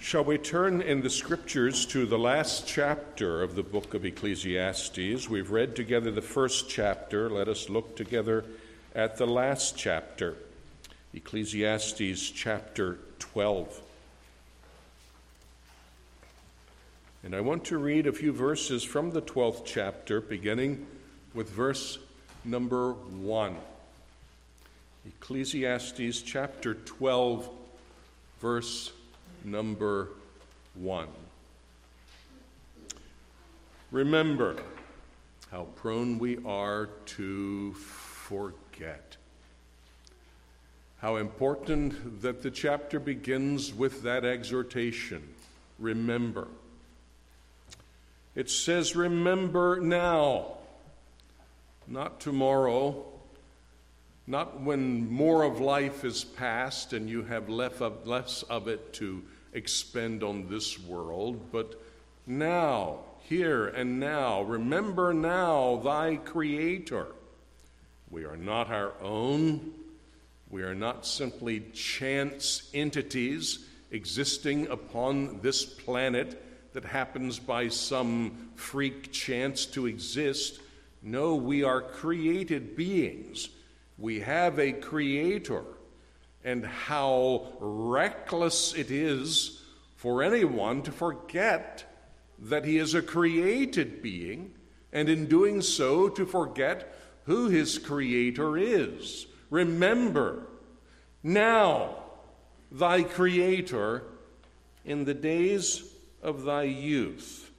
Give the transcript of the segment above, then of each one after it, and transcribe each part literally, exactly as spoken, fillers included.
Shall we turn in the Scriptures to the last chapter of the book of Ecclesiastes? We've read together the first chapter. Let us look together at the last chapter, Ecclesiastes chapter twelve. And I want to read a few verses from the twelfth chapter, beginning with verse number one. Ecclesiastes chapter twelve, verse number one. Remember how prone we are to forget. How important that the chapter begins with that exhortation. Remember. It says, remember now, not tomorrow, not when more of life is past and you have less of it to expend on this world, but now, here and now. Remember now thy Creator. We are not our own. We are not simply chance entities existing upon this planet that happens by some freak chance to exist. No, we are created beings. We have a Creator, and how reckless it is for anyone to forget that he is a created being, and in doing so to forget who his Creator is. Remember now thy Creator in the days of thy youth,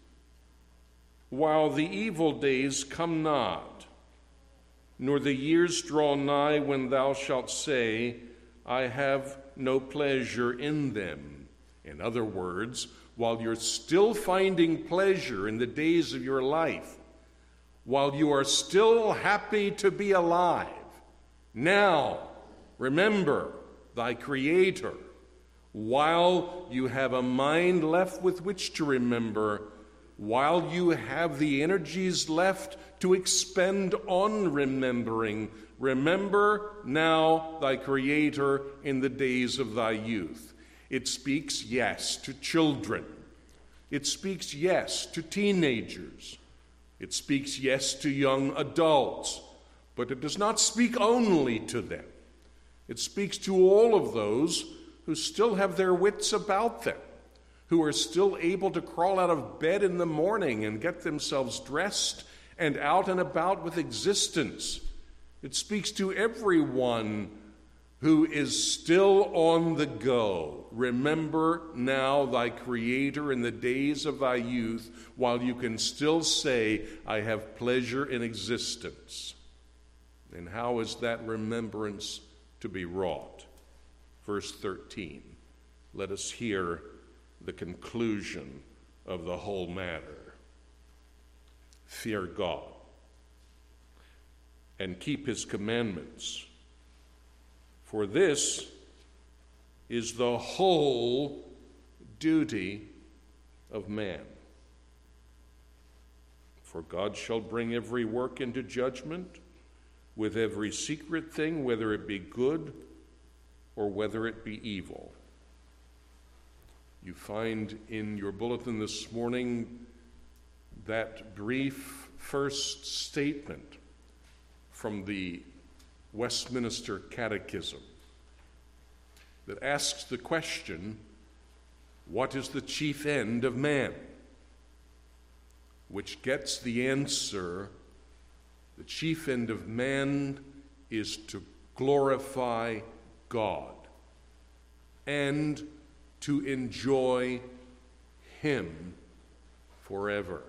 while the evil days come not, nor the years draw nigh when thou shalt say, I have no pleasure in them. In other words, while you're still finding pleasure in the days of your life, while you are still happy to be alive, now remember thy Creator. While you have a mind left with which to remember, while you have the energies left to expend on remembering, remember now thy Creator in the days of thy youth. It speaks, yes, to children. It speaks, yes, to teenagers. It speaks, yes, to young adults. But it does not speak only to them. It speaks to all of those who still have their wits about them, who are still able to crawl out of bed in the morning and get themselves dressed and out and about with existence. It speaks to everyone who is still on the go. Remember now thy Creator in the days of thy youth, while you can still say, I have pleasure in existence. And how is that remembrance to be wrought? Verse thirteen. Let us hear the conclusion of the whole matter. Fear God and keep his commandments, for this is the whole duty of man. For God shall bring every work into judgment with every secret thing, whether it be good or whether it be evil. You find in your bulletin this morning that brief first statement from the Westminster Catechism that asks the question, what is the chief end of man? Which gets the answer, the chief end of man is to glorify God and to enjoy him forever.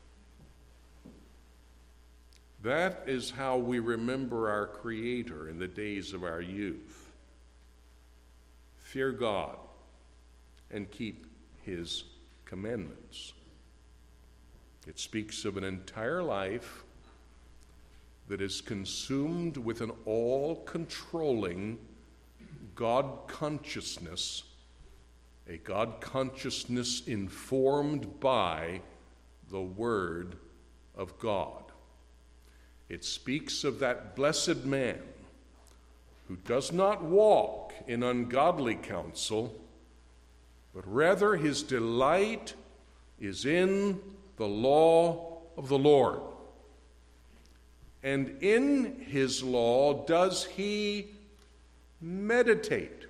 That is how we remember our Creator in the days of our youth. Fear God and keep his commandments. It speaks of an entire life that is consumed with an all-controlling God consciousness, a God consciousness informed by the Word of God. It speaks of that blessed man who does not walk in ungodly counsel, but rather his delight is in the law of the Lord. And in his law does he meditate.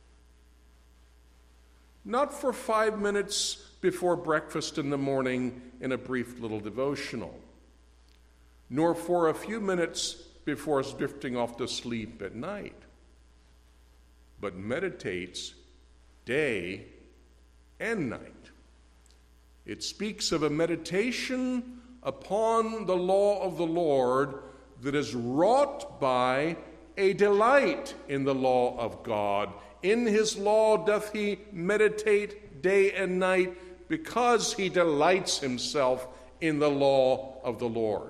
Not for five minutes before breakfast in the morning in a brief little devotional, nor for a few minutes before drifting off to sleep at night, but meditates day and night. It speaks of a meditation upon the law of the Lord that is wrought by a delight in the law of God. In his law doth he meditate day and night, because he delights himself in the law of the Lord.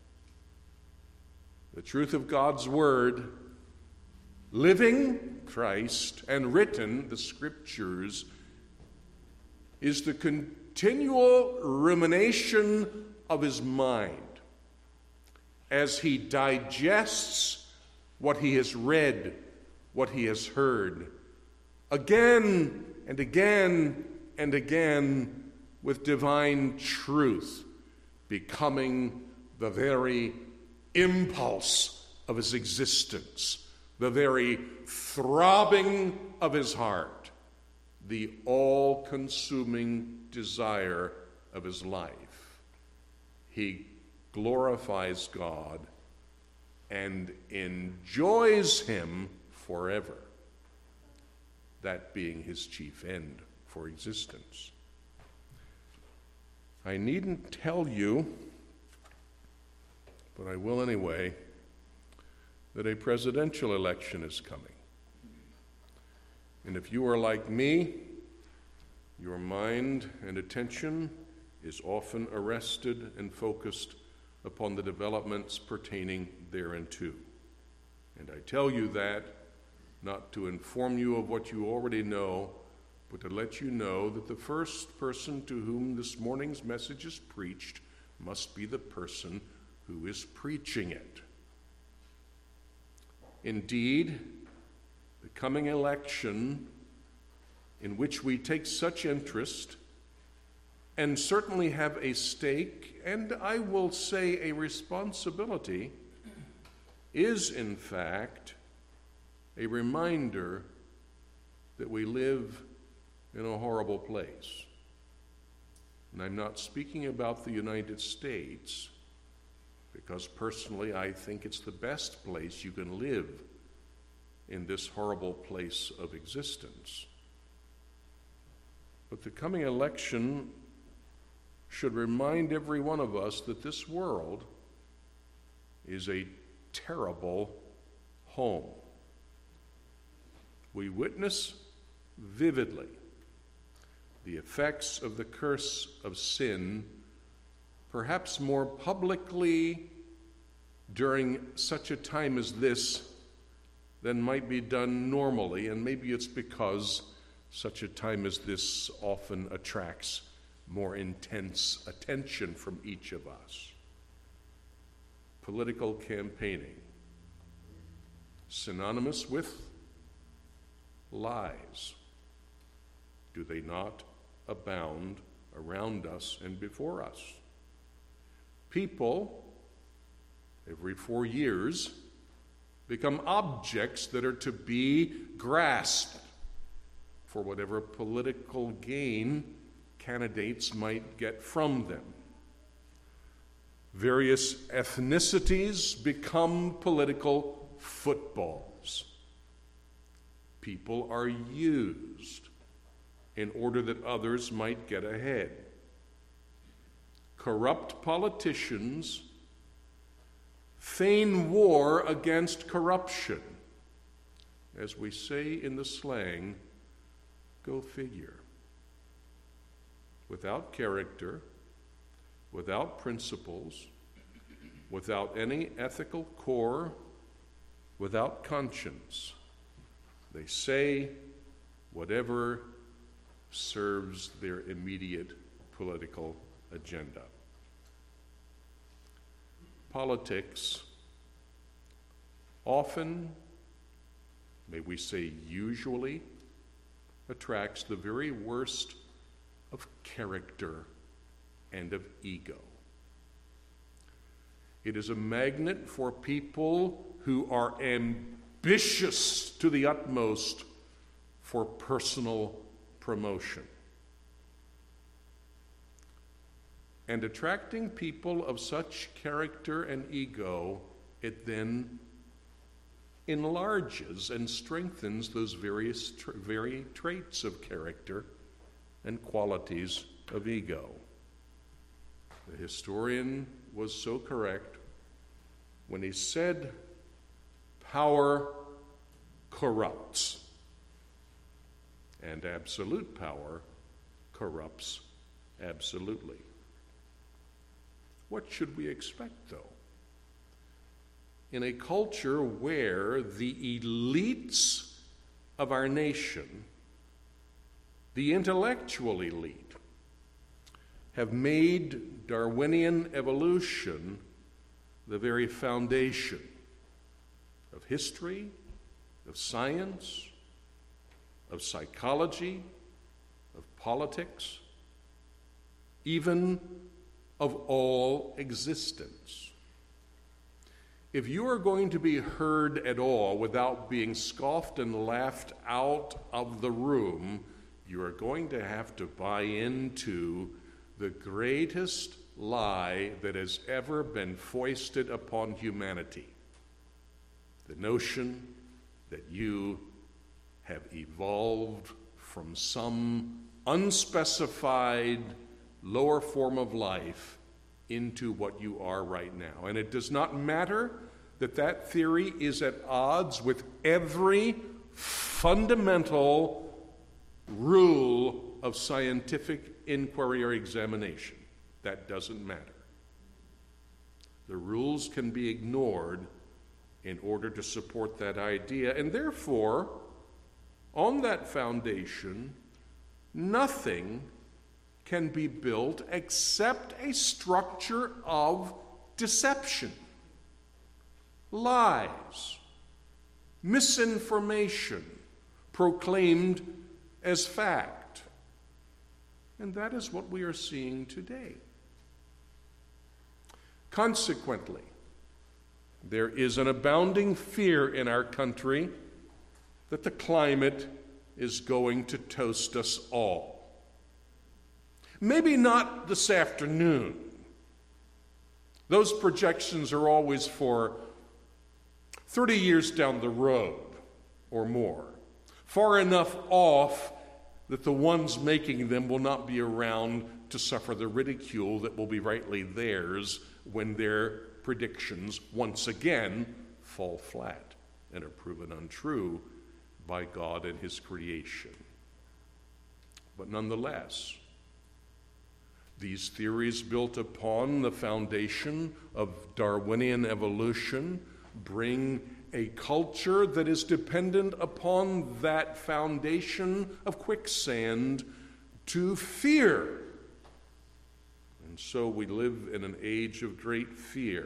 The truth of God's word, living Christ and written, the Scriptures, is the continual rumination of his mind as he digests what he has read, what he has heard, again and again and again, with divine truth becoming the very impulse of his existence, the very throbbing of his heart, the all-consuming desire of his life. He glorifies God and enjoys him forever, that being his chief end for existence. I needn't tell you, but I will anyway, that a presidential election is coming. And if you are like me, your mind and attention is often arrested and focused upon the developments pertaining thereunto. And I tell you that not to inform you of what you already know, but to let you know that the first person to whom this morning's message is preached must be the person who is preaching it. Indeed, the coming election, in which we take such interest and certainly have a stake, and I will say a responsibility, is in fact a reminder that we live in a horrible place. And I'm not speaking about the United States, because personally I think it's the best place you can live in this horrible place of existence. But the coming election should remind every one of us that this world is a terrible home. We witness vividly the effects of the curse of sin, perhaps more publicly during such a time as this than might be done normally, and maybe it's because such a time as this often attracts more intense attention from each of us. Political campaigning, synonymous with lies. Do they not abound around us and before us? People, every four years, become objects that are to be grasped for whatever political gain candidates might get from them. Various ethnicities become political footballs. People are used in order that others might get ahead. Corrupt politicians feign war against corruption. As we say in the slang, go figure. Without character, without principles, without any ethical core, without conscience, they say whatever serves their immediate political agenda. Politics often, may we say usually, attracts the very worst of character and of ego. It is a magnet for people who are ambitious to the utmost for personal promotion. And attracting people of such character and ego, it then enlarges and strengthens those various tra- very traits of character and qualities of ego. The historian was so correct when he said, power corrupts, and absolute power corrupts absolutely. What should we expect, though? In a culture where the elites of our nation, the intellectual elite, have made Darwinian evolution the very foundation of history, of science, of psychology, of politics, even of all existence. If you are going to be heard at all without being scoffed and laughed out of the room, you are going to have to buy into the greatest lie that has ever been foisted upon humanity. The notion that you have evolved from some unspecified lower form of life into what you are right now. And it does not matter that that theory is at odds with every fundamental rule of scientific inquiry or examination. That doesn't matter. The rules can be ignored in order to support that idea, and therefore, on that foundation, nothing can be built except a structure of deception, lies, misinformation proclaimed as fact. And that is what we are seeing today. Consequently, there is an abounding fear in our country that the climate is going to toast us all. Maybe not this afternoon. Those projections are always for thirty years down the road or more, far enough off that the ones making them will not be around to suffer the ridicule that will be rightly theirs when their predictions once again fall flat and are proven untrue by God and His creation. But nonetheless, these theories built upon the foundation of Darwinian evolution bring a culture that is dependent upon that foundation of quicksand to fear. And so we live in an age of great fear.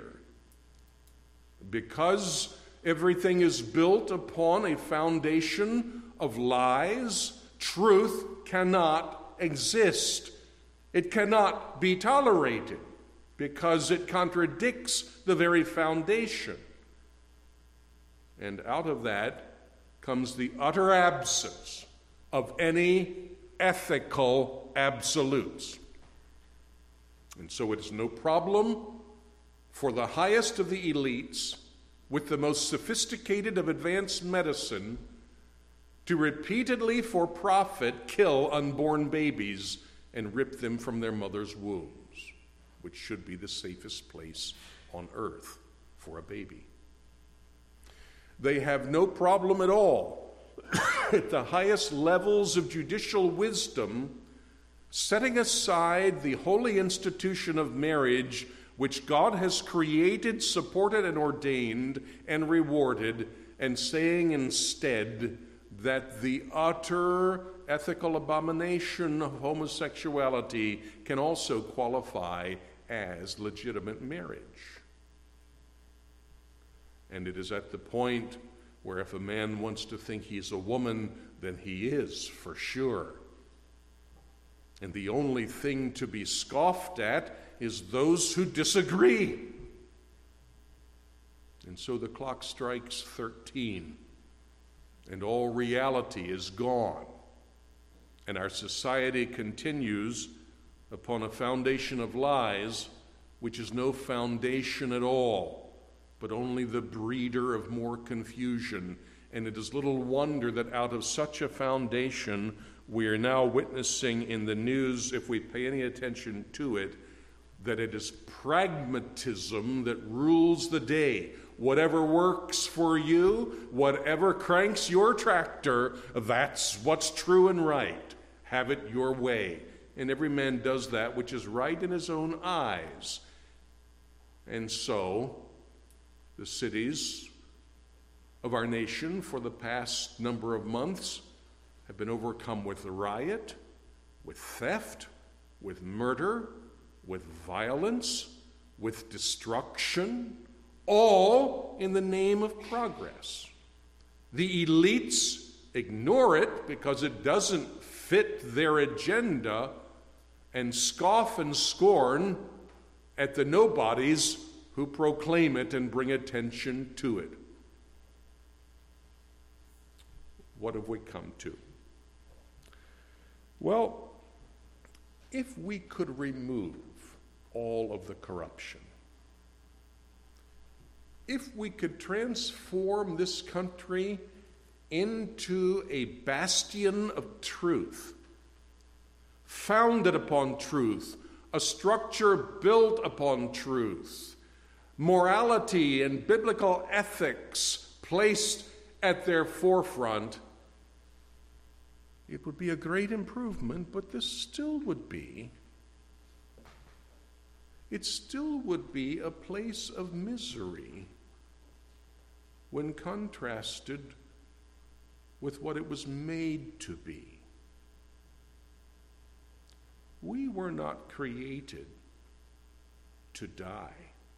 Because everything is built upon a foundation of lies, truth cannot exist. It cannot be tolerated because it contradicts the very foundation. And out of that comes the utter absence of any ethical absolutes. And so it is no problem for the highest of the elites with the most sophisticated of advanced medicine to repeatedly for profit kill unborn babies and rip them from their mother's wombs, which should be the safest place on earth for a baby. They have no problem at all at the highest levels of judicial wisdom setting aside the holy institution of marriage which God has created, supported, and ordained, and rewarded, and saying instead that the utter ethical abomination of homosexuality can also qualify as legitimate marriage. And it is at the point where if a man wants to think he's a woman, then he is for sure. And the only thing to be scoffed at is those who disagree. And so the clock strikes thirteen, and all reality is gone. And our society continues upon a foundation of lies, which is no foundation at all, but only the breeder of more confusion. And it is little wonder that out of such a foundation, we are now witnessing in the news, if we pay any attention to it, that it is pragmatism that rules the day. Whatever works for you, whatever cranks your tractor, that's what's true and right. Have it your way. And every man does that which is right in his own eyes. And so, the cities of our nation for the past number of months have been overcome with riot, with theft, with murder, with violence, with destruction, all in the name of progress. The elites ignore it because it doesn't fit their agenda and scoff and scorn at the nobodies who proclaim it and bring attention to it. What have we come to? Well, if we could remove all of the corruption, if we could transform this country into a bastion of truth, founded upon truth, a structure built upon truth, morality and biblical ethics placed at their forefront, it would be a great improvement, but this still would be, it still would be a place of misery when contrasted with what it was made to be. We were not created to die.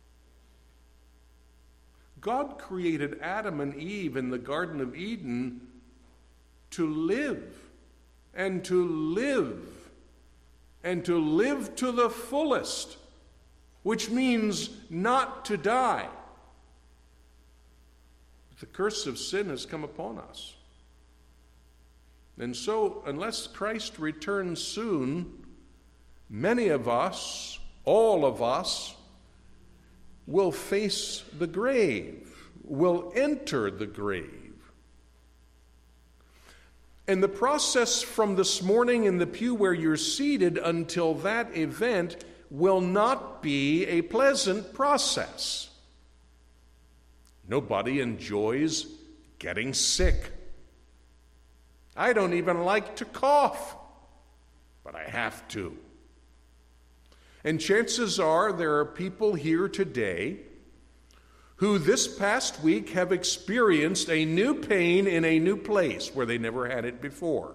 God created Adam and Eve in the Garden of Eden to live, and to live, and to live to the fullest, which means not to die. The curse of sin has come upon us. And so, unless Christ returns soon, many of us, all of us, will face the grave, will enter the grave. And the process from this morning in the pew where you're seated until that event will not be a pleasant process. Nobody enjoys getting sick. I don't even like to cough, but I have to. And chances are there are people here today who this past week have experienced a new pain in a new place where they never had it before.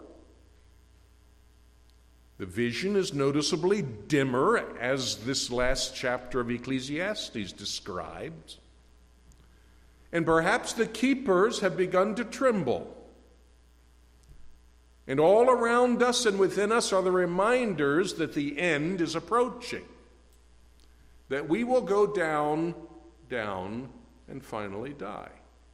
The vision is noticeably dimmer, as this last chapter of Ecclesiastes describes. And perhaps the keepers have begun to tremble. And all around us and within us are the reminders that the end is approaching, that we will go down, down, and finally die.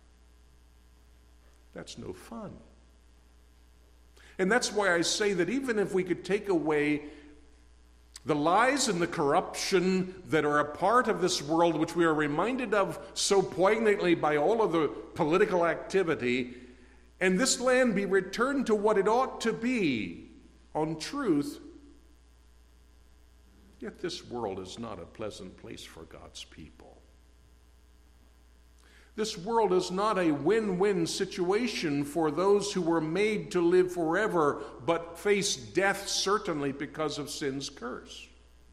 That's no fun. And that's why I say that even if we could take away the lies and the corruption that are a part of this world, which we are reminded of so poignantly by all of the political activity, and this land be returned to what it ought to be on truth, yet this world is not a pleasant place for God's people. This world is not a win-win situation for those who were made to live forever, but face death certainly because of sin's curse.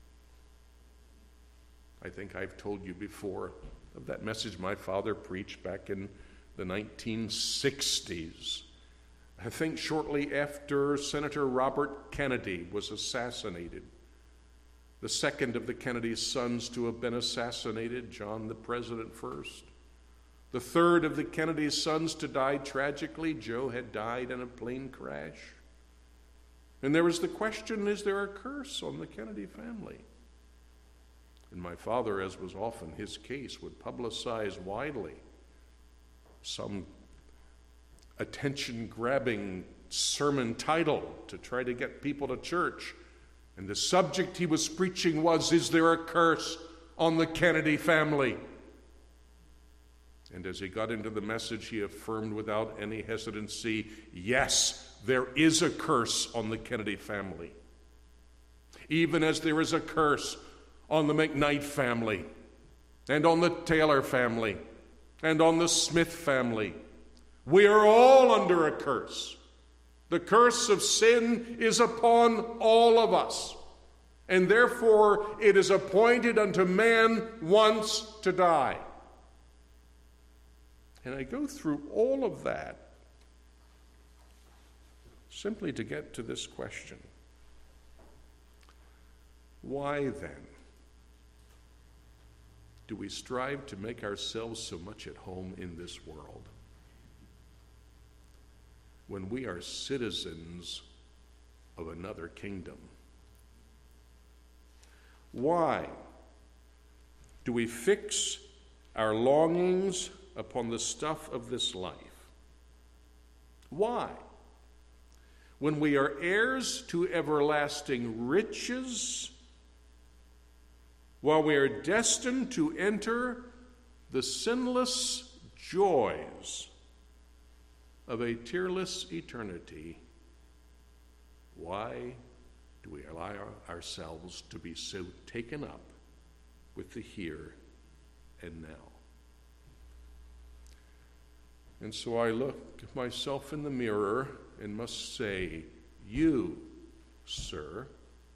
I think I've told you before of that message my father preached back in the nineteen sixties. I think shortly after Senator Robert Kennedy was assassinated. The second of the Kennedy sons to have been assassinated, John the President first. the third of the Kennedy sons to die tragically. Joe had died in a plane crash. And there was the question, is there a curse on the Kennedy family? And my father, as was often his case, would publicize widely some attention-grabbing sermon title to try to get people to church. And the subject he was preaching was, is there a curse on the Kennedy family? And as he got into the message, he affirmed without any hesitancy, yes, there is a curse on the Kennedy family. Even as there is a curse on the McKnight family, and on the Taylor family, and on the Smith family. We are all under a curse. The curse of sin is upon all of us, and therefore it is appointed unto man once to die. And I go through all of that simply to get to this question. Why then do we strive to make ourselves so much at home in this world when we are citizens of another kingdom? Why do we fix our longings upon the stuff of this life? Why, when we are heirs to everlasting riches, while we are destined to enter the sinless joys of a tearless eternity, why do we allow ourselves to be so taken up with the here and now? And so I look at myself in the mirror and must say, you, sir,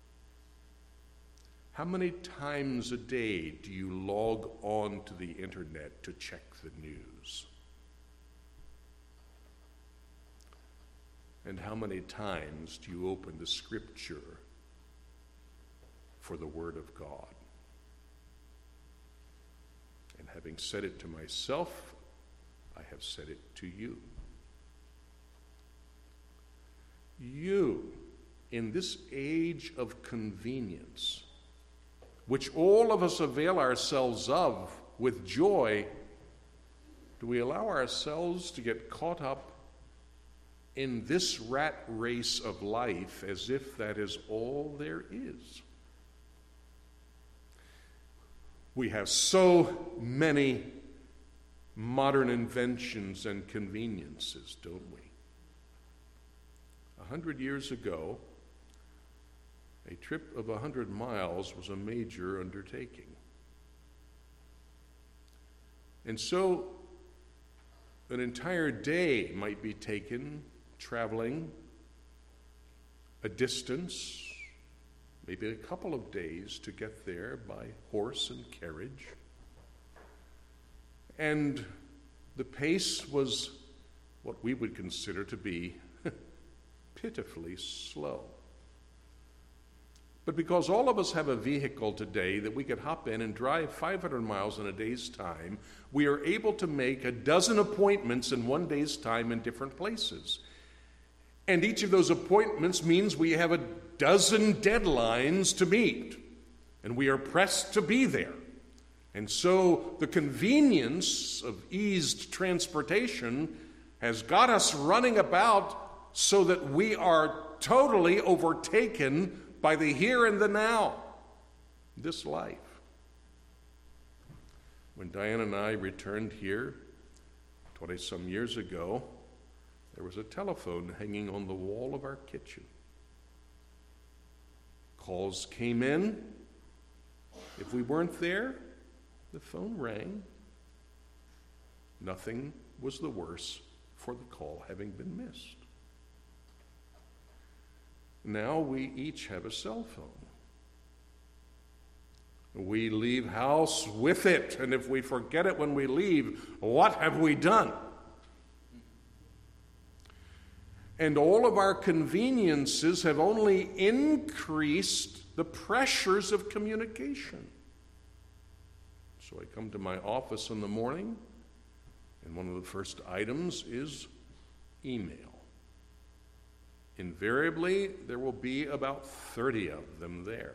how many times a day do you log on to the internet to check the news? And how many times do you open the Scripture for the Word of God? And having said it to myself, I have said it to you. You, in this age of convenience, which all of us avail ourselves of with joy, do we allow ourselves to get caught up in this rat race of life as if that is all there is? We have so many modern inventions and conveniences, don't we? A hundred years ago, a trip of a hundred miles was a major undertaking. And so an entire day might be taken traveling a distance, maybe a couple of days to get there by horse and carriage. And the pace was what we would consider to be pitifully slow. But because all of us have a vehicle today that we could hop in and drive five hundred miles in a day's time, we are able to make a dozen appointments in one day's time in different places. And each of those appointments means we have a dozen deadlines to meet, and we are pressed to be there. And so the convenience of eased transportation has got us running about so that we are totally overtaken by the here and the now, this life. When Diane and I returned here twenty-some years ago, there was a telephone hanging on the wall of our kitchen. Calls came in. If we weren't there, the phone rang. Nothing was the worse for the call having been missed. Now we each have a cell phone. We leave house with it, and if we forget it when we leave, what have we done? And all of our conveniences have only increased the pressures of communication. So I come to my office in the morning, And one of the first items is email. Invariably, there will be about thirty of them there.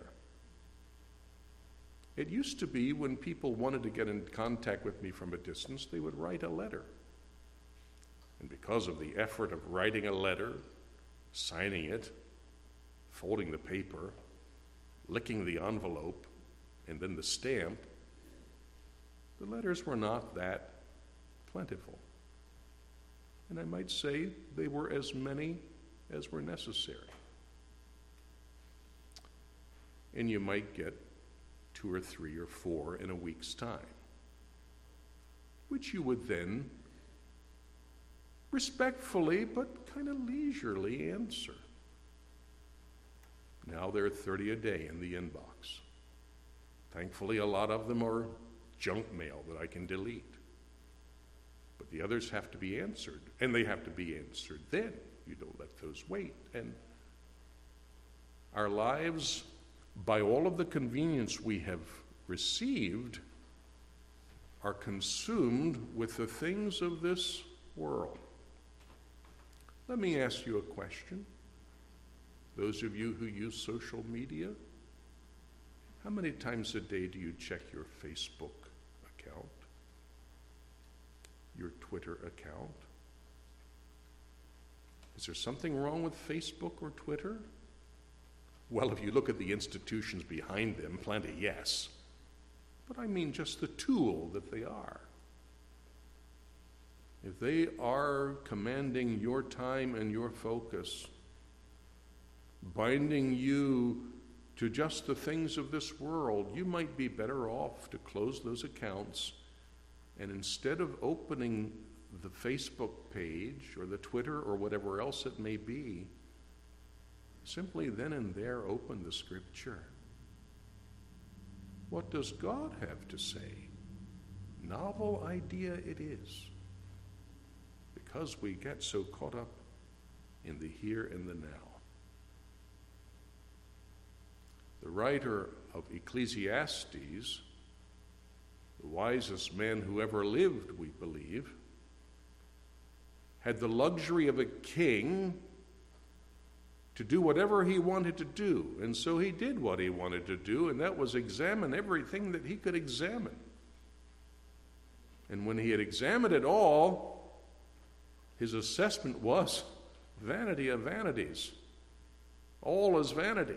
It used to be when people wanted to get in contact with me from a distance, they would write a letter. And because of the effort of writing a letter, signing it, folding the paper, licking the envelope, and then the stamp, the letters were not that plentiful. And I might say they were as many as were necessary. And you might get two or three or four in a week's time, which you would then respectfully but kind of leisurely answer. Now there are thirty a day in the inbox. Thankfully, a lot of them are junk mail that I can delete. But the others have to be answered, and they have to be answered then. You don't let those wait. And our lives, by all of the convenience we have received, are consumed with the things of this world. Let me ask you a question. Those of you who use social media, how many times a day do you check your Facebook account, your Twitter account? Is there something wrong with Facebook or Twitter? Well, if you look at the institutions behind them, plenty, yes. But I mean just the tool that they are. If they are commanding your time and your focus, binding you to just the things of this world, you might be better off to close those accounts, and instead of opening the Facebook page or the Twitter or whatever else it may be, simply then and there open the Scripture. What does God have to say? Novel idea it is, because we get so caught up in the here and the now. The writer of Ecclesiastes, the wisest man who ever lived, we believe, had the luxury of a king to do whatever he wanted to do. And so he did what he wanted to do, and that was examine everything that he could examine. And when he had examined it all, his assessment was vanity of vanities. All is vanity.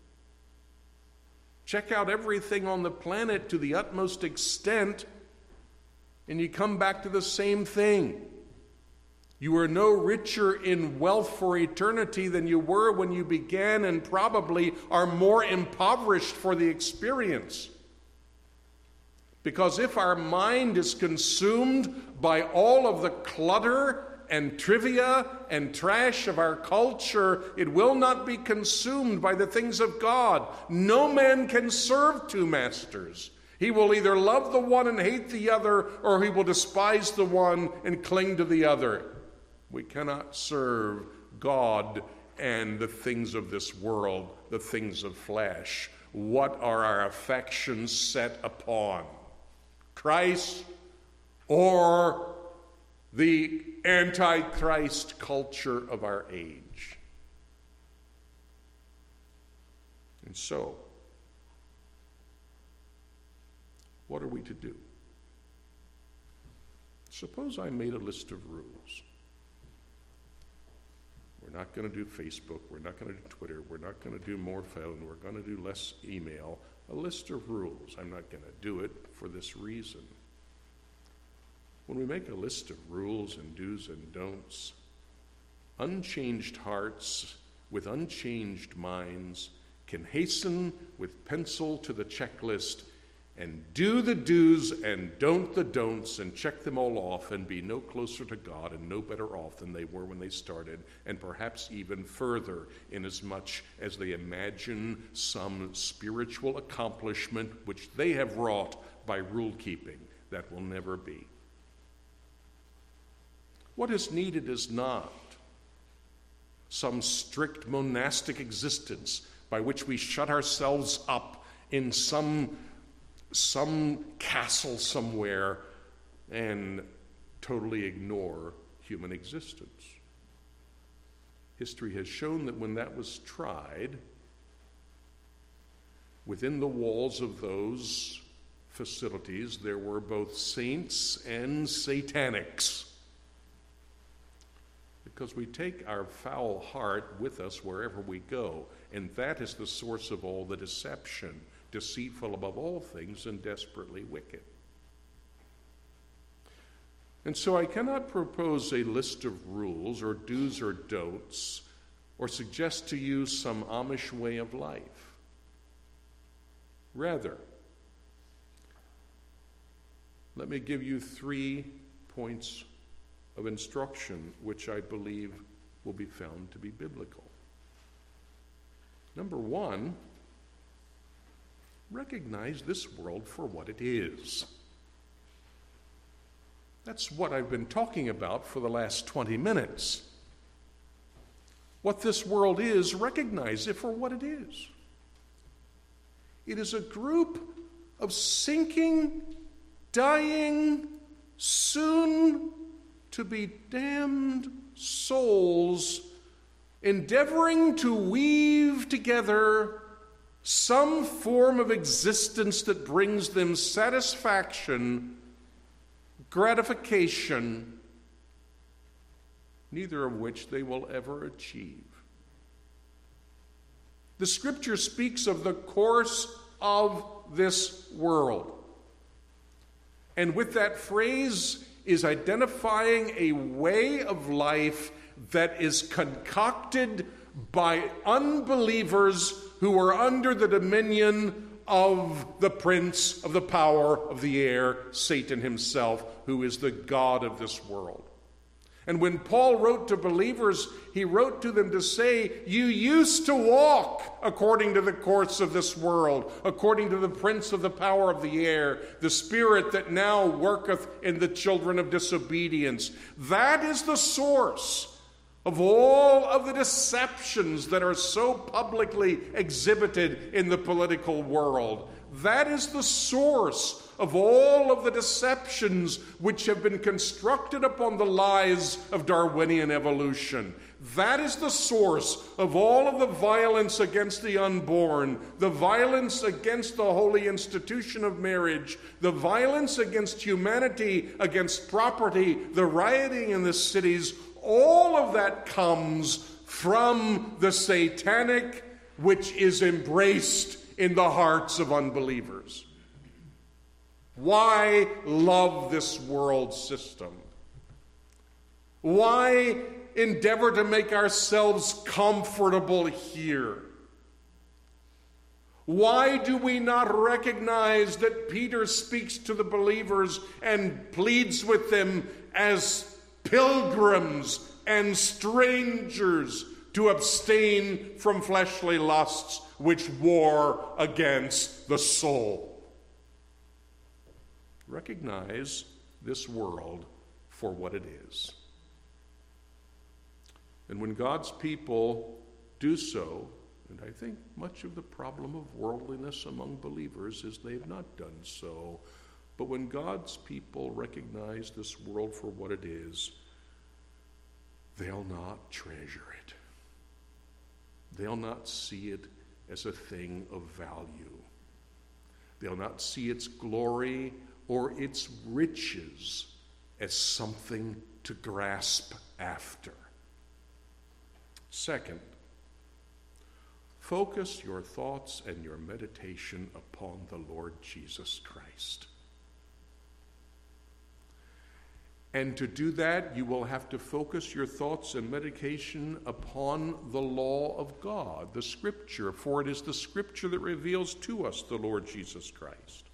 Check out everything on the planet to the utmost extent, and you come back to the same thing. You are no richer in wealth for eternity than you were when you began, and probably are more impoverished for the experience. Because if our mind is consumed by all of the clutter and trivia and trash of our culture, it will not be consumed by the things of God. No man can serve two masters. He will either love the one and hate the other, or he will despise the one and cling to the other. We cannot serve God and the things of this world, the things of flesh. What are our affections set upon? Christ or the antichrist culture of our age? And so, what are we to do? Suppose I made a list of rules. We're not going to do Facebook, we're not going to do Twitter, we're not going to do more phone, we're going to do less email. A list of rules. I'm not going to do it for this reason. When we make a list of rules and do's and don'ts, unchanged hearts with unchanged minds can hasten with pencil to the checklist and do the do's and don't the don'ts and check them all off and be no closer to God and no better off than they were when they started, and perhaps even further, inasmuch as they imagine some spiritual accomplishment which they have wrought by rule keeping that will never be. What is needed is not some strict monastic existence by which we shut ourselves up in some some castle somewhere and totally ignore human existence. History has shown that when that was tried, within the walls of those facilities, there were both saints and satanics. Because we take our foul heart with us wherever we go, and that is the source of all the deception, deceitful above all things and desperately wicked. And so I cannot propose a list of rules or do's or don'ts or suggest to you some Amish way of life. Rather, let me give you three points of instruction which I believe will be found to be biblical. Number one, recognize this world for what it is. That's what I've been talking about for the last twenty minutes. What this world is, recognize it for what it is. It is a group of sinking, dying, soon to be damned souls endeavoring to weave together some form of existence that brings them satisfaction, gratification, neither of which they will ever achieve. The Scripture speaks of the course of this world. And with that phrase is identifying a way of life that is concocted by unbelievers who are under the dominion of the prince of the power of the air, Satan himself, who is the god of this world. And when Paul wrote to believers, he wrote to them to say, you used to walk according to the course of this world, according to the prince of the power of the air, the spirit that now worketh in the children of disobedience. That is the source of all of the deceptions that are so publicly exhibited in the political world. That is the source of all of the deceptions which have been constructed upon the lies of Darwinian evolution. That is the source of all of the violence against the unborn, the violence against the holy institution of marriage, the violence against humanity, against property, the rioting in the cities. All of that comes from the satanic, which is embraced in the hearts of unbelievers. Why love this world system? Why endeavor to make ourselves comfortable here? Why do we not recognize that Peter speaks to the believers and pleads with them as pilgrims and strangers to abstain from fleshly lusts which war against the soul? Recognize this world for what it is. And when God's people do so, and I think much of the problem of worldliness among believers is they've not done so, but when God's people recognize this world for what it is, they'll not treasure it. They'll not see it as a thing of value. They'll not see its glory or its riches as something to grasp after. Second, focus your thoughts and your meditation upon the Lord Jesus Christ. And to do that, you will have to focus your thoughts and meditation upon the law of God, the Scripture, for it is the Scripture that reveals to us the Lord Jesus Christ.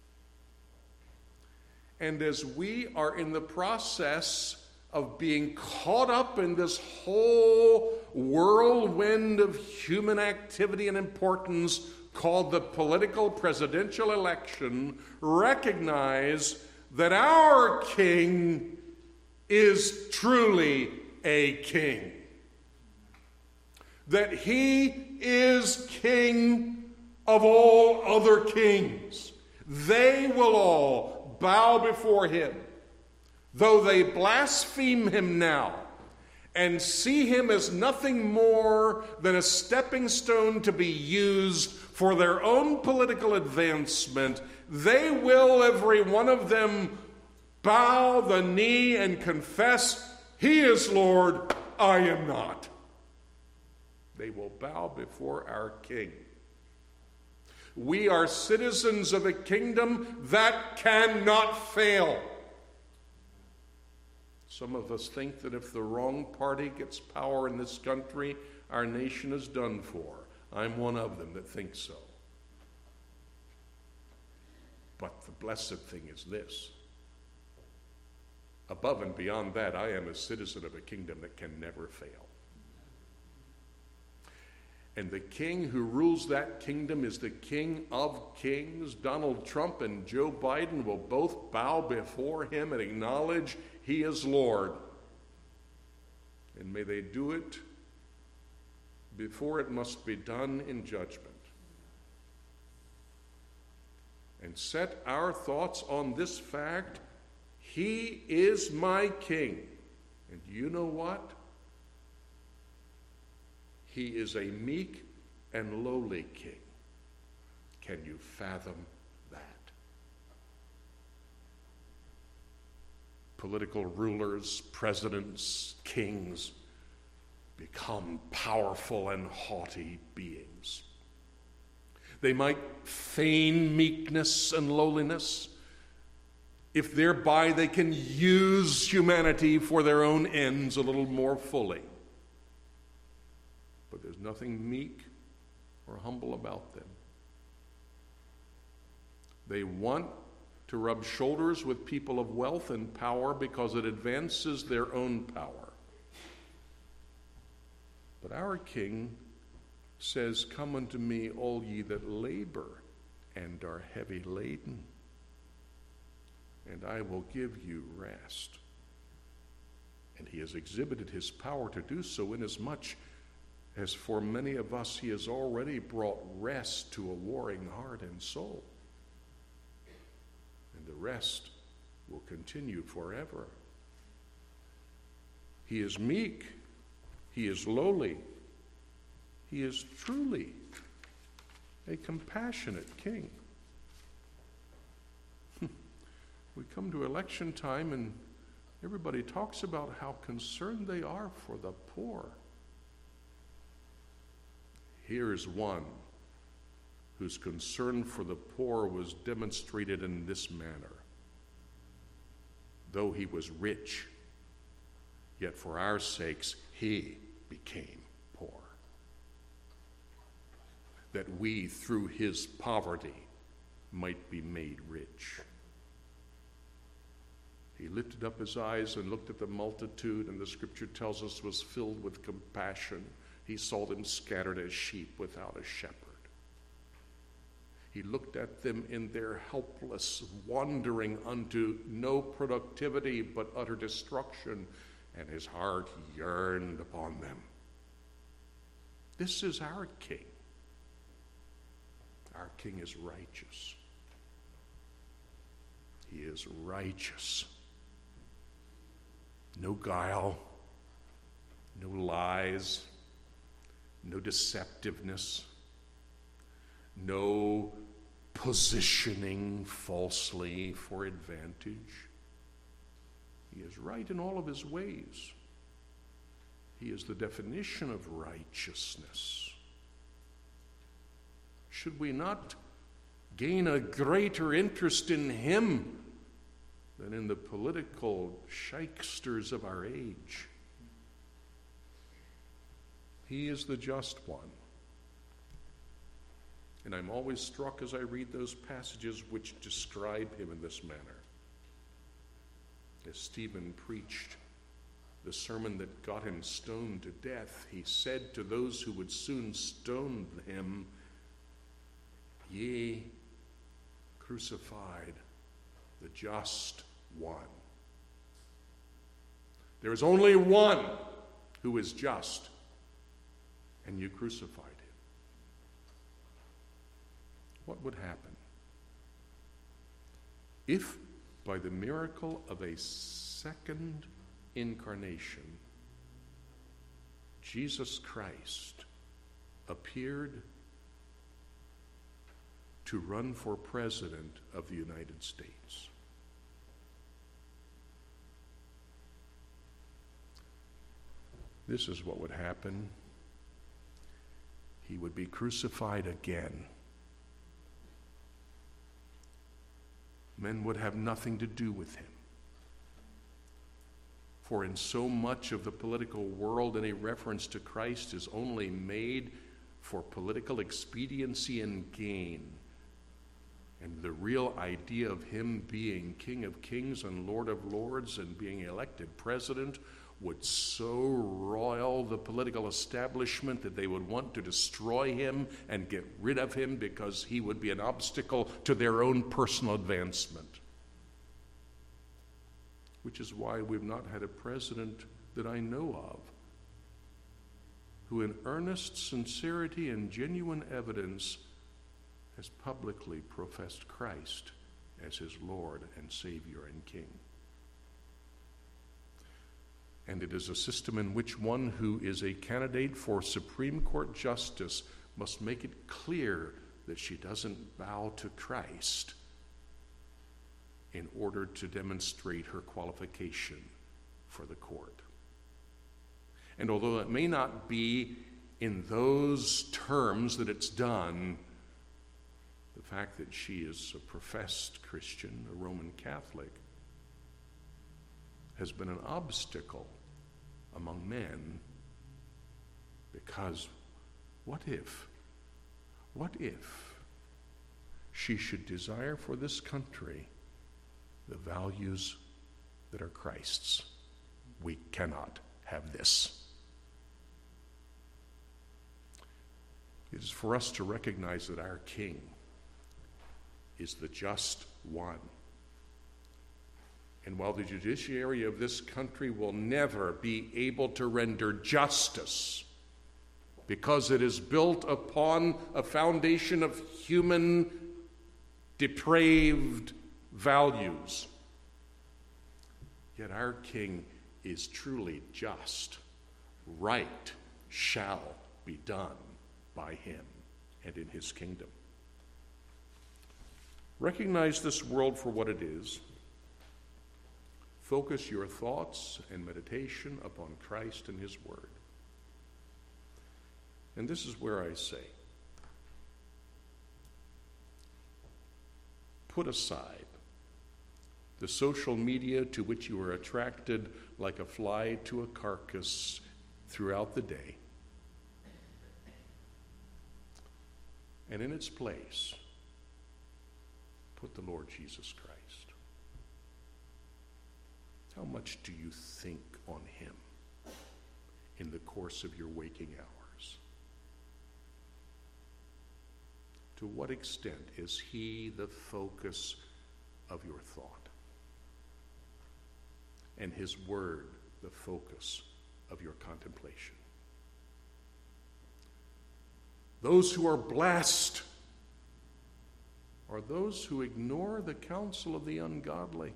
And as we are in the process of being caught up in this whole whirlwind of human activity and importance called the political presidential election, recognize that our King is truly a king. That he is king of all other kings. They will all bow before him. though they blaspheme him now and see him as nothing more than a stepping stone to be used for their own political advancement, they will, every one of them, bow the knee and confess, he is Lord, I am not. They will bow before our King. We are citizens of a kingdom that cannot fail. Some of us think that if the wrong party gets power in this country, our nation is done for. I'm one of them that thinks so. But the blessed thing is this. Above and beyond that, I am a citizen of a kingdom that can never fail. And the king who rules that kingdom is the King of Kings. Donald Trump and Joe Biden will both bow before him and acknowledge he is Lord. And may they do it before it must be done in judgment. And set our thoughts on this fact: he is my king. And you know what? He is a meek and lowly king. Can you fathom that? Political rulers, presidents, kings become powerful and haughty beings. They might feign meekness and lowliness if thereby they can use humanity for their own ends a little more fully. But there's nothing meek or humble about them. They want to rub shoulders with people of wealth and power because it advances their own power. But our King says, "Come unto me, all ye that labor and are heavy laden, and I will give you rest." And he has exhibited his power to do so, inasmuch as for many of us he has already brought rest to a warring heart and soul. And the rest will continue forever. He is meek. He is lowly. He is truly a compassionate king. We come to election time and everybody talks about how concerned they are for the poor. Here's one whose concern for the poor was demonstrated in this manner. Though he was rich, yet for our sakes he became poor, that we through his poverty might be made rich. He lifted up his eyes and looked at the multitude, and the scripture tells us was filled with compassion. He saw them scattered as sheep without a shepherd. He looked at them in their helpless wandering unto no productivity but utter destruction, and his heart yearned upon them. This is our King. Our King is righteous. He is righteous. No guile, no lies, no deceptiveness, no positioning falsely for advantage. He is right in all of his ways. He is the definition of righteousness. Should we not gain a greater interest in him than in the political shysters of our age? He is the just one. And I'm always struck as I read those passages which describe him in this manner. As Stephen preached the sermon that got him stoned to death, he said to those who would soon stone him, "Ye crucified the just one." There is only one who is just, and you crucified him. What would happen if, by the miracle of a second incarnation, Jesus Christ appeared to run for president of the United States. This is what would happen. He would be crucified again. Men would have nothing to do with him. For in so much of the political world, any reference to Christ is only made for political expediency and gain. And the real idea of him being King of Kings and Lord of Lords and being elected president would so roil the political establishment that they would want to destroy him and get rid of him because he would be an obstacle to their own personal advancement. Which is why we've not had a president that I know of who in earnest sincerity and genuine evidence has publicly professed Christ as his Lord and Savior and King. And it is a system in which one who is a candidate for Supreme Court justice must make it clear that she doesn't bow to Christ in order to demonstrate her qualification for the court. And although it may not be in those terms that it's done, the fact that she is a professed Christian, a Roman Catholic, has been an obstacle among men, because what if, what if she should desire for this country the values that are Christ's? We cannot have this. It is for us to recognize that our King is the just one. And while the judiciary of this country will never be able to render justice because it is built upon a foundation of human depraved values, yet our King is truly just. Right shall be done by him and in his kingdom. Recognize this world for what it is. Focus your thoughts and meditation upon Christ and his word. And this is where I say, put aside the social media to which you are attracted like a fly to a carcass throughout the day. And in its place, put the Lord Jesus Christ. How much do you think on him in the course of your waking hours? To what extent is he the focus of your thought? And his word the focus of your contemplation? Those who are blessed are those who ignore the counsel of the ungodly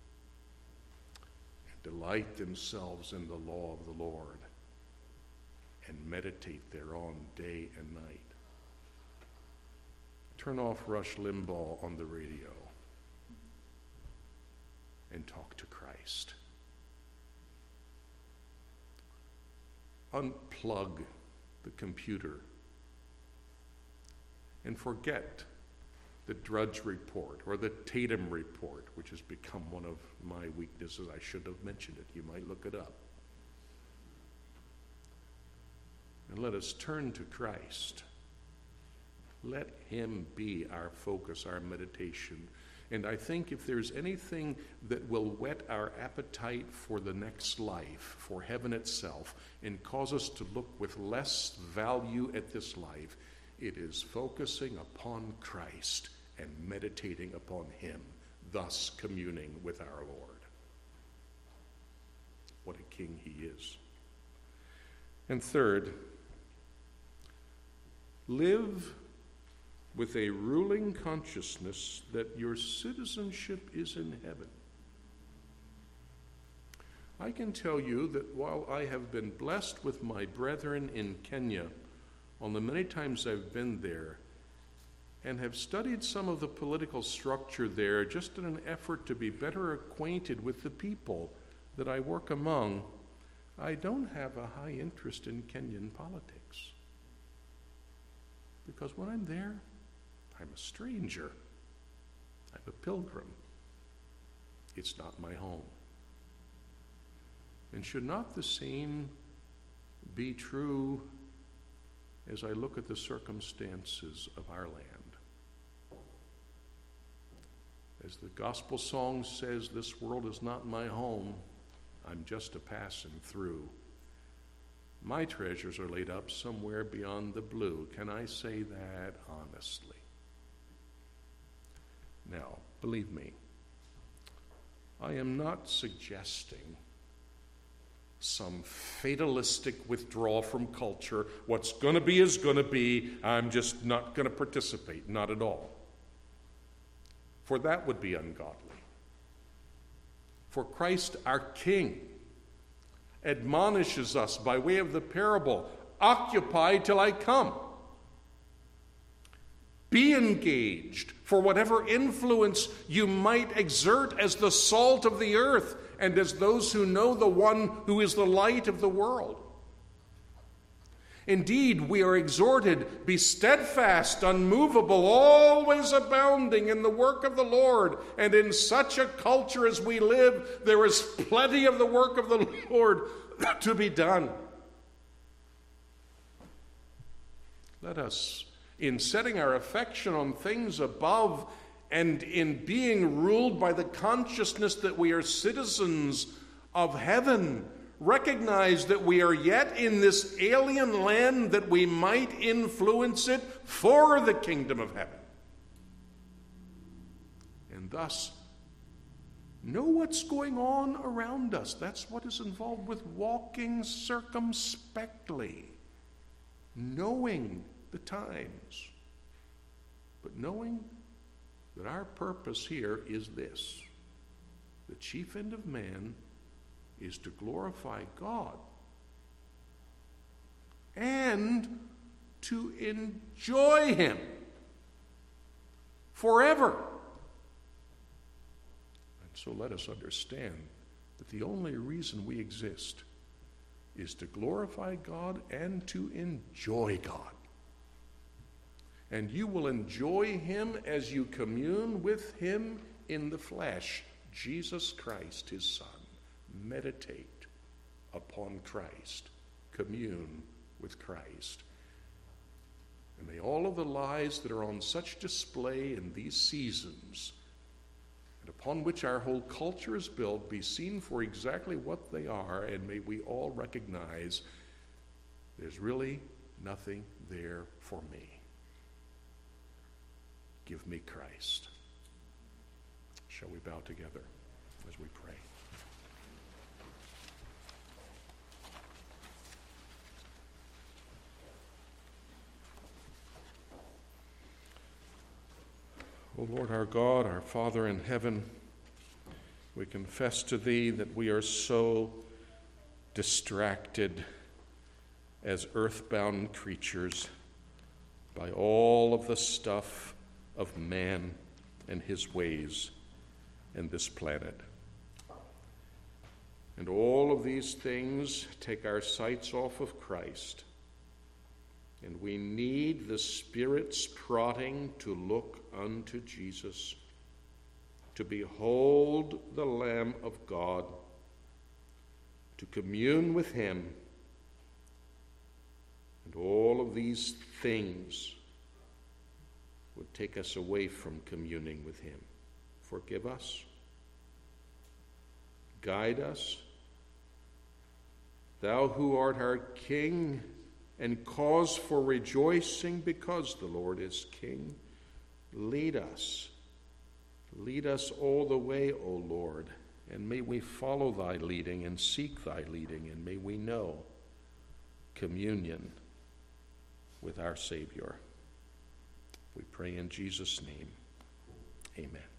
and delight themselves in the law of the Lord and meditate thereon day and night. Turn off Rush Limbaugh on the radio and talk to Christ. Unplug the computer and forget the Drudge Report or the Tatum Report, which has become one of my weaknesses. I should have mentioned it. You might look it up. And let us turn to Christ. Let him be our focus, our meditation. And I think if there's anything that will whet our appetite for the next life, for heaven itself, and cause us to look with less value at this life, it is focusing upon Christ and meditating upon him, thus communing with our Lord. What a king he is. And third, live with a ruling consciousness that your citizenship is in heaven. I can tell you that while I have been blessed with my brethren in Kenya on the many times I've been there, and have studied some of the political structure there just in an effort to be better acquainted with the people that I work among, I don't have a high interest in Kenyan politics. Because when I'm there, I'm a stranger. I'm a pilgrim. It's not my home. And should not the same be true as I look at the circumstances of our land? As the gospel song says, this world is not my home. I'm just a passing through. My treasures are laid up somewhere beyond the blue. Can I say that honestly? Now, believe me, I am not suggesting some fatalistic withdrawal from culture. What's going to be is going to be. I'm just not going to participate. Not at all. For that would be ungodly. For Christ our King admonishes us by way of the parable, occupy till I come. Be engaged for whatever influence you might exert as the salt of the earth and as those who know the one who is the light of the world. Indeed, we are exhorted, be steadfast, unmovable, always abounding in the work of the Lord. And in such a culture as we live, there is plenty of the work of the Lord to be done. Let us, in setting our affection on things above and in being ruled by the consciousness that we are citizens of heaven, recognize that we are yet in this alien land, that we might influence it for the kingdom of heaven. And thus, know what's going on around us. That's what is involved with walking circumspectly, knowing the times, but knowing that our purpose here is this: the chief end of man is to glorify God and to enjoy Him forever. And so let us understand that the only reason we exist is to glorify God and to enjoy God. And you will enjoy Him as you commune with Him in the flesh, Jesus Christ, His Son. Meditate upon Christ. Commune with Christ. And may all of the lies that are on such display in these seasons, and upon which our whole culture is built, be seen for exactly what they are, and may we all recognize there's really nothing there for me. Give me Christ. Shall we bow together as we pray? O Lord our God, our Father in heaven, we confess to Thee that we are so distracted as earthbound creatures by all of the stuff of man and his ways and this planet. And all of these things take our sights off of Christ. And we need the Spirit's prodding to look unto Jesus, to behold the Lamb of God, to commune with Him. And all of these things would take us away from communing with Him. Forgive us. Guide us. Thou who art our King, and cause for rejoicing because the Lord is King, lead us. Lead us all the way, O Lord, and may we follow Thy leading and seek Thy leading, and may we know communion with our Savior. We pray in Jesus' name. Amen.